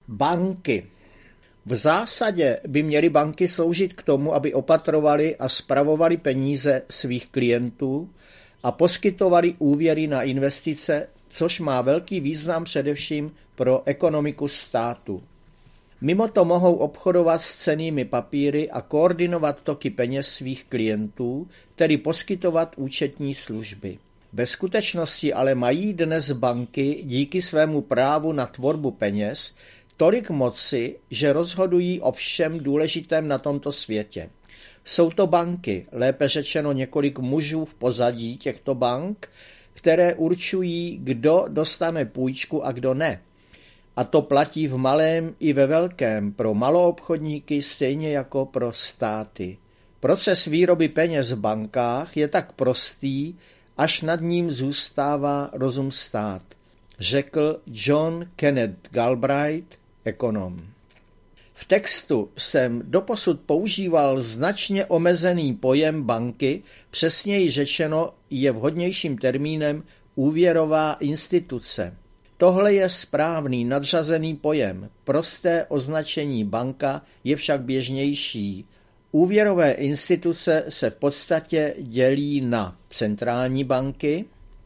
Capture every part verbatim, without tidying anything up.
Banky. V zásadě by měly banky sloužit k tomu, aby opatrovaly a spravovaly peníze svých klientů a poskytovaly úvěry na investice, což má velký význam především pro ekonomiku státu. Mimo to mohou obchodovat s cennými papíry a koordinovat toky peněz svých klientů, tedy poskytovat účetní služby. Ve skutečnosti ale mají dnes banky díky svému právu na tvorbu peněz tolik moci, že rozhodují o všem důležitém na tomto světě. Jsou to banky, lépe řečeno několik mužů v pozadí těchto bank, které určují, kdo dostane půjčku a kdo ne. A to platí v malém i ve velkém pro maloobchodníky stejně jako pro státy. Proces výroby peněz v bankách je tak prostý, až nad ním zůstává rozum stát, řekl John Kenneth Galbraith, ekonom. V textu jsem doposud používal značně omezený pojem banky, přesněji řečeno je vhodnějším termínem úvěrová instituce. Tohle je správný nadřazený pojem, prosté označení banka je však běžnější. Úvěrové instituce se v podstatě dělí na centrální banky,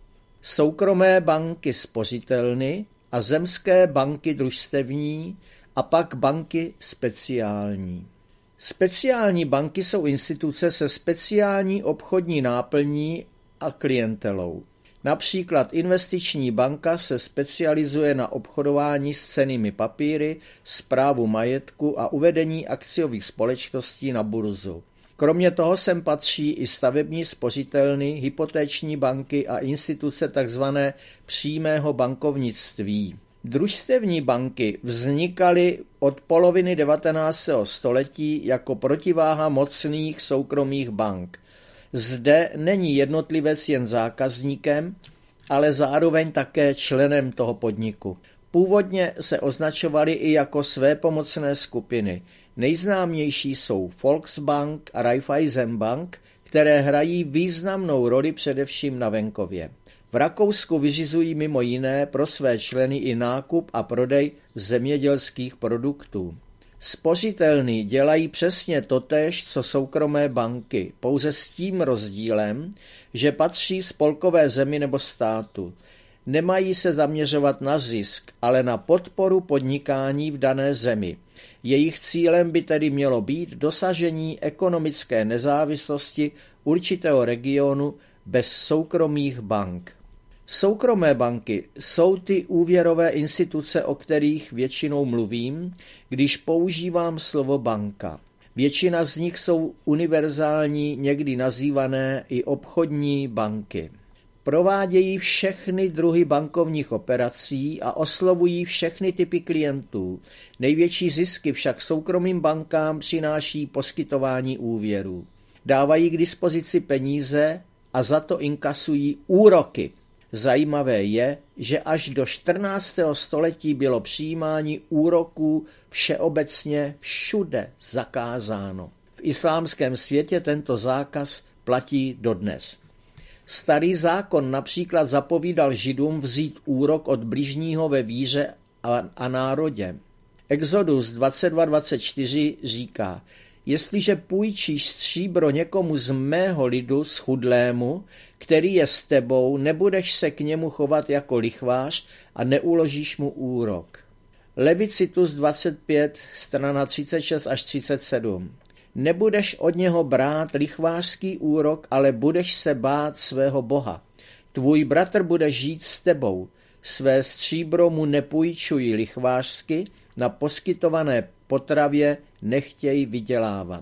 soukromé banky spořitelny a zemské banky družstevní a pak banky speciální. Speciální banky jsou instituce se speciální obchodní náplní a klientelou. Například investiční banka se specializuje na obchodování s cennými papíry, správu majetku a uvedení akciových společností na burzu. Kromě toho sem patří i stavební spořitelny, hypotéční banky a instituce tzv. Přímého bankovnictví. Družstevní banky vznikaly od poloviny devatenáctého století jako protiváha mocných soukromých bank. Zde není jednotlivec jen zákazníkem, ale zároveň také členem toho podniku. Původně se označovaly i jako svépomocné skupiny. Nejznámější jsou Volksbank a Raiffeisenbank, které hrají významnou roli především na venkově. V Rakousku vyřizují mimo jiné pro své členy i nákup a prodej zemědělských produktů. Spořitelny dělají přesně totéž, co soukromé banky, pouze s tím rozdílem, že patří spolkové zemi nebo státu. Nemají se zaměřovat na zisk, ale na podporu podnikání v dané zemi. Jejich cílem by tedy mělo být dosažení ekonomické nezávislosti určitého regionu bez soukromých bank. Soukromé banky jsou ty úvěrové instituce, o kterých většinou mluvím, když používám slovo banka. Většina z nich jsou univerzální, někdy nazývané i obchodní banky. Provádějí všechny druhy bankovních operací a oslovují všechny typy klientů. Největší zisky však soukromým bankám přináší poskytování úvěrů. Dávají k dispozici peníze a za to inkasují úroky. Zajímavé je, že až do čtrnáctého století bylo přijímání úroků všeobecně všude zakázáno. V islámském světě tento zákaz platí dodnes. Starý zákon například zapovídal Židům vzít úrok od bližního ve víře a, a národě. Exodus dvacet dva dvacet čtyři říká: jestliže půjčíš stříbro někomu z mého lidu schudlému, který je s tebou, nebudeš se k němu chovat jako lichvář a neuložíš mu úrok. Levicitus dvacet pět, strana třicet šest až třicet sedm. Nebudeš od něho brát lichvářský úrok, ale budeš se bát svého Boha. Tvůj bratr bude žít s tebou. Své stříbro mu nepůjčuj lichvářsky, na poskytované potravě nechtěj vydělávat.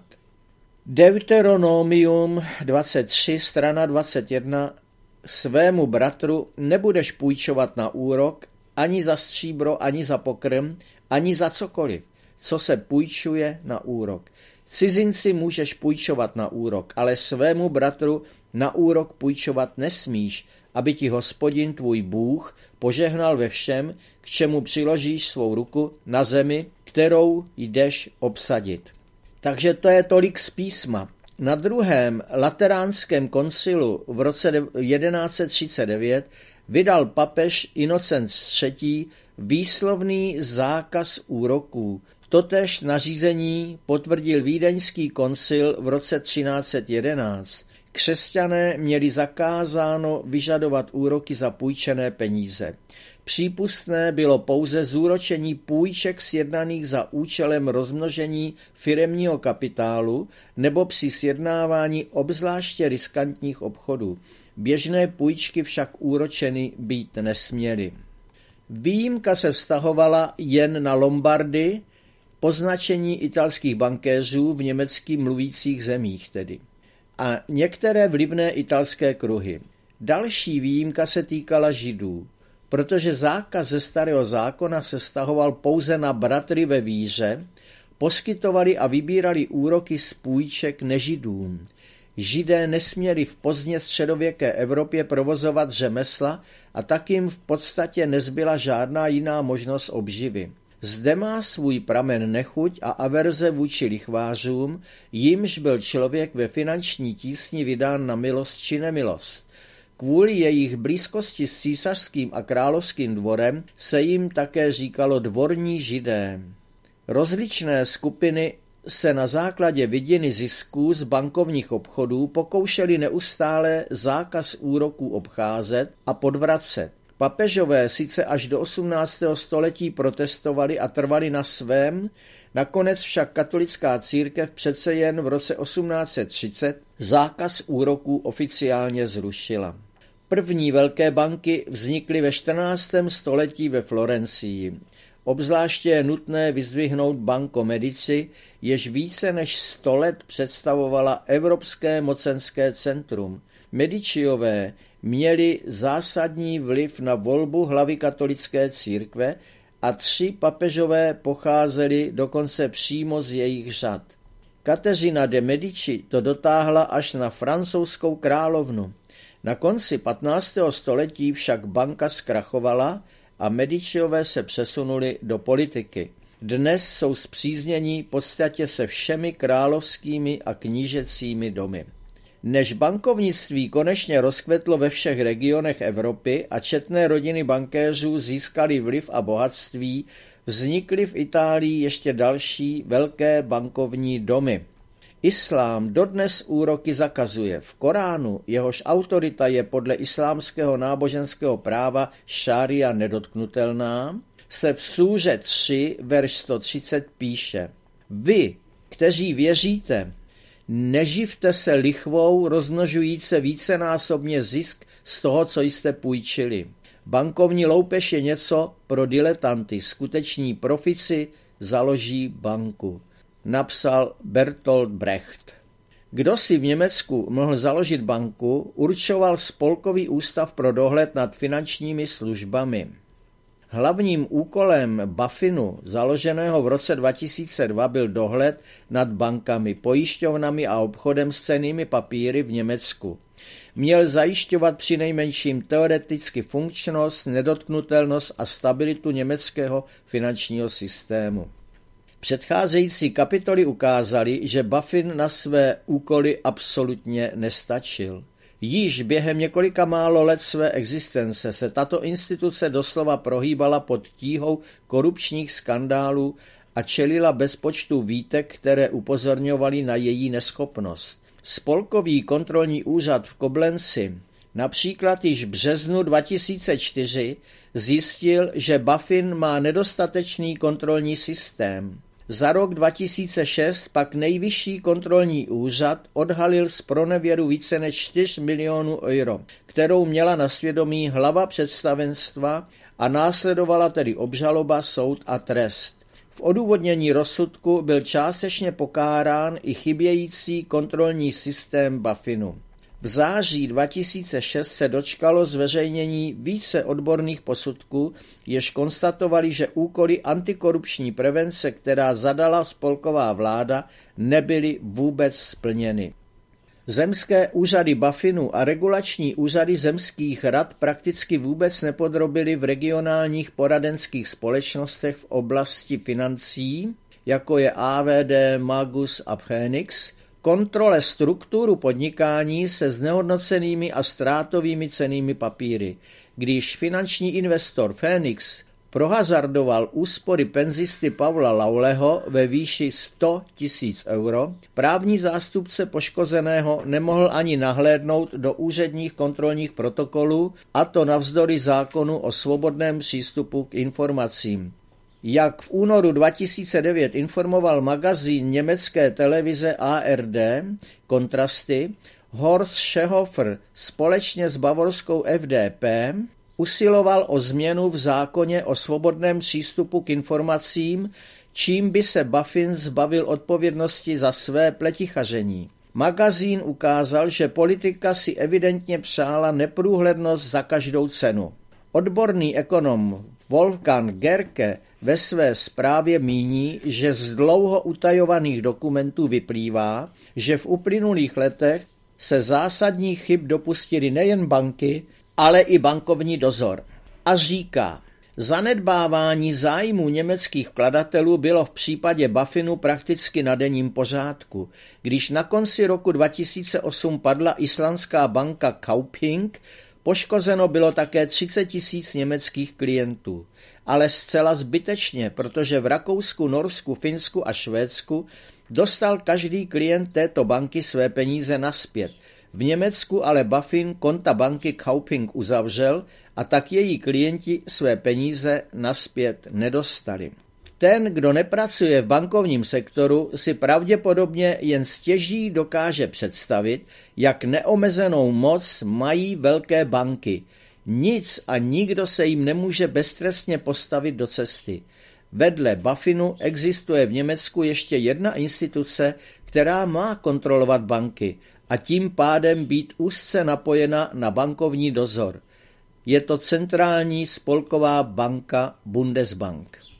Deuteronomium dvacet tři, strana dvacet jedna. Svému bratru nebudeš půjčovat na úrok, ani za stříbro, ani za pokrm, ani za cokoliv, co se půjčuje na úrok. Cizinci můžeš půjčovat na úrok, ale svému bratru na úrok půjčovat nesmíš, aby ti Hospodin tvůj Bůh požehnal ve všem, k čemu přiložíš svou ruku na zemi, kterou jdeš obsadit. Takže to je tolik z písma. Na druhém lateránském koncilu v roce jedenáct set třicet devět vydal papež Inocent třetí. výslovný zákaz úroků. Totéž nařízení potvrdil Vídeňský koncil v roce třináct set jedenáct. Křesťané měli zakázáno vyžadovat úroky za půjčené peníze. Přípustné bylo pouze zúročení půjček sjednaných za účelem rozmnožení firemního kapitálu nebo při sjednávání obzvláště riskantních obchodů. Běžné půjčky však úročeny být nesměly. Výjimka se vztahovala jen na Lombardy, poznačení italských bankéřů v německy mluvících zemích tedy, a některé vlivné italské kruhy. Další výjimka se týkala Židů, protože zákaz ze Starého zákona se vztahoval pouze na bratry ve víře, poskytovali a vybírali úroky z půjček nežidům. Židé nesměli v pozdně středověké Evropě provozovat řemesla a tak jim v podstatě nezbyla žádná jiná možnost obživy. Zde má svůj pramen nechuť a averze vůči lichvářům, jimž byl člověk ve finanční tísni vydán na milost či nemilost. Kvůli jejich blízkosti s císařským a královským dvorem se jim také říkalo dvorní Židé. Rozličné skupiny se na základě vidiny zisků z bankovních obchodů pokoušeli neustále zákaz úroků obcházet a podvracet. Papežové sice až do osmnáctého století protestovali a trvali na svém, nakonec však katolická církev přece jen v roce osmnáct set třicet zákaz úroků oficiálně zrušila. První velké banky vznikly ve čtrnáctém století ve Florencii. Obzvláště je nutné vyzdvihnout Banco Medici, jež více než sto let představovala evropské mocenské centrum. Mediciové měli zásadní vliv na volbu hlavy katolické církve a tři papežové pocházeli dokonce přímo z jejich řad. Kateřina de Medici to dotáhla až na francouzskou královnu. Na konci patnáctého století však banka zkrachovala a Mediciové se přesunuli do politiky. Dnes jsou spříznění v podstatě se všemi královskými a knížecími domy. Než bankovnictví konečně rozkvetlo ve všech regionech Evropy a četné rodiny bankéřů získaly vliv a bohatství, vznikly v Itálii ještě další velké bankovní domy. Islám dodnes úroky zakazuje. V Koránu, jehož autorita je podle islámského náboženského práva šária nedotknutelná, se v súře tři, verš sto třicet píše: Vy, kteří věříte, neživte se lichvou rozmnožujíce vícenásobně zisk z toho, co jste půjčili. Bankovní loupež je něco pro diletanty, skuteční profici založí banku. Napsal Bertolt Brecht. Kdo si v Německu mohl založit banku, určoval Spolkový ústav pro dohled nad finančními službami. Hlavním úkolem BaFinu, založeného v roce dva tisíce dva, byl dohled nad bankami, pojišťovnami a obchodem s cennými papíry v Německu. Měl zajišťovat přinejmenším teoreticky funkčnost, nedotknutelnost a stabilitu německého finančního systému. Předcházející kapitoly ukázaly, že BaFin na své úkoly absolutně nestačil. Již během několika málo let své existence se tato instituce doslova prohýbala pod tíhou korupčních skandálů a čelila bezpočtu výtek, které upozorňovaly na její neschopnost. Spolkový kontrolní úřad v Koblenci například již v březnu dva tisíce čtyři zjistil, že BaFin má nedostatečný kontrolní systém. Za rok dva tisíce šest pak nejvyšší kontrolní úřad odhalil zpronevěru více než čtyři milionů euro, kterou měla na svědomí hlava představenstva a následovala tedy obžaloba, soud a trest. V odůvodnění rozsudku byl částečně pokárán i chybějící kontrolní systém BaFinu. V září dva tisíce šest se dočkalo zveřejnění více odborných posudků, jež konstatovali, že úkoly antikorupční prevence, která zadala spolková vláda, nebyly vůbec splněny. Zemské úřady BaFinu a regulační úřady zemských rad prakticky vůbec nepodrobily v regionálních poradenských společnostech v oblasti financí, jako je A V D, Magus a Phoenix, kontrole strukturu podnikání se znehodnocenými a ztrátovými cennými papíry. Když finanční investor Phoenix prohazardoval úspory penzisty Pavla Lauleho ve výši sto tisíc euro, právní zástupce poškozeného nemohl ani nahlédnout do úředních kontrolních protokolů, a to navzdory zákonu o svobodném přístupu k informacím. Jak v únoru dva tisíce devět informoval magazín německé televize A R D Kontrasty, Horst Seehofer společně s bavorskou F D P usiloval o změnu v zákoně o svobodném přístupu k informacím, čím by se Bafin zbavil odpovědnosti za své pletichaření. Magazín ukázal, že politika si evidentně přála neprůhlednost za každou cenu. Odborný ekonom Wolfgang Gerke ve své zprávě míní, že z dlouho utajovaných dokumentů vyplývá, že v uplynulých letech se zásadních chyb dopustily nejen banky, ale i bankovní dozor. A říká, zanedbávání zájmů německých vkladatelů bylo v případě Bafinu prakticky na denním pořádku. Když na konci roku dva tisíce osm padla islandská banka Kaupthing, poškozeno bylo také třicet tisíc německých klientů. Ale zcela zbytečně, protože v Rakousku, Norsku, Finsku a Švédsku dostal každý klient této banky své peníze nazpět. V Německu ale Bafin konta banky Kaupthing uzavřel a tak její klienti své peníze nazpět nedostali. Ten, kdo nepracuje v bankovním sektoru, si pravděpodobně jen stěží dokáže představit, jak neomezenou moc mají velké banky. Nic a nikdo se jim nemůže beztrestně postavit do cesty. Vedle Bafinu existuje v Německu ještě jedna instituce, která má kontrolovat banky a tím pádem být úzce napojena na bankovní dozor. Je to centrální spolková banka Bundesbank.